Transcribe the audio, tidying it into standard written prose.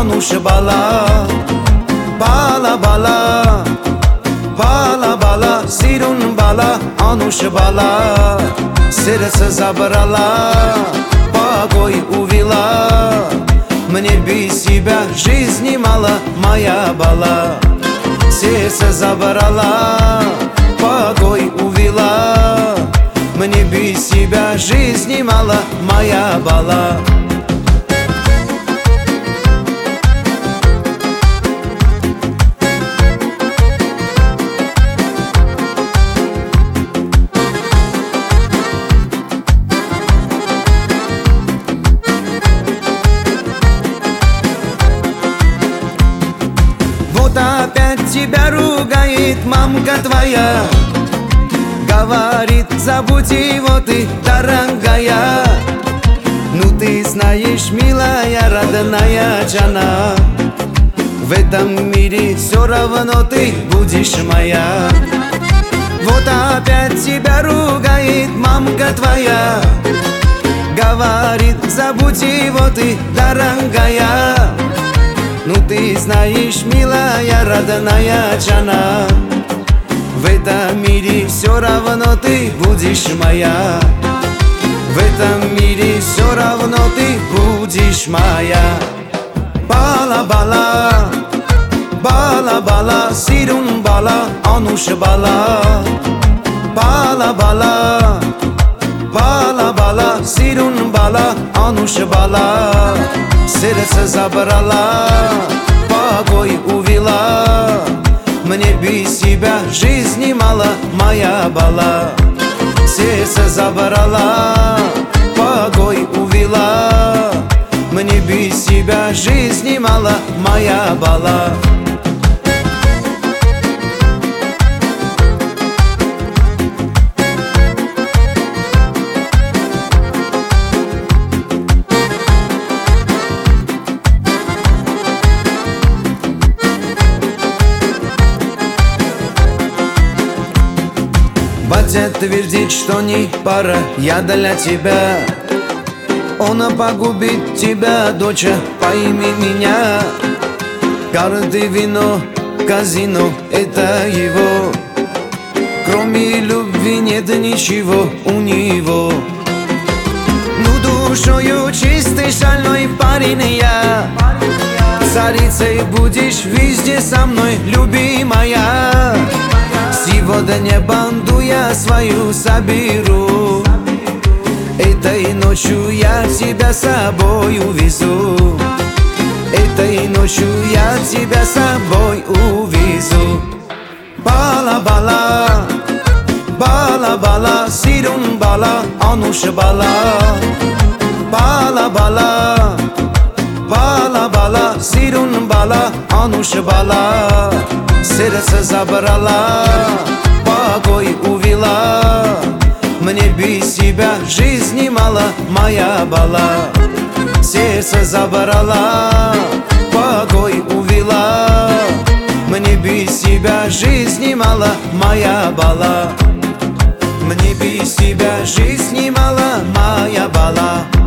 ануш бала. Бала, бала, бала, бала, сирун бала, ануш бала. Сердце забрала, покой увела. Мне без себя жизни мало, моя бала. Сердце забрала, покой увела. Мне без себя жизни мало, моя бала. Вот опять тебя ругает мамка твоя. Говорит, забудь его ты, дорогая. Ну ты знаешь, милая, родная жена, в этом мире все равно ты будешь моя. Вот опять тебя ругает мамка твоя. Говорит, забудь его ты, дорогая. Ну ты знаешь, милая, родная жена, в этом мире все равно ты будешь моя. В этом мире все равно ты будешь моя. Бала, бала, бала, бала, сирун бала, ануш бала. Бала, бала, бала, бала, сирун бала, ануш бала. Сердце забрала, покой увела. Мне без себя жизни мало, моя бала. Сердце забрала, покой увела. Мне без себя жизни мало, моя бала. Батя твердит, что не пара, я для тебя. Он погубит тебя, доча, пойми меня. Карты, вино, казино, это его. Кроме любви нет ничего у него. Ну душою чистой, шальной парень я. Царицей будешь везде со мной, любимая. Сегодня банду я свою соберу. Этой ночью я тебя с собой увезу. Этой ночью я тебя с собой увезу. Бала, бала, бала, бала, сирун бала, ануш бала. Бала, бала, бала, бала, сирун бала, ануш бала. Сердце забрала, покой увела. Мне без себя жизни мало, моя бала. Сердце забрала, покой увела. Мне без себя жизни мало, моя бала. Мне без себя жизни мало, моя бала.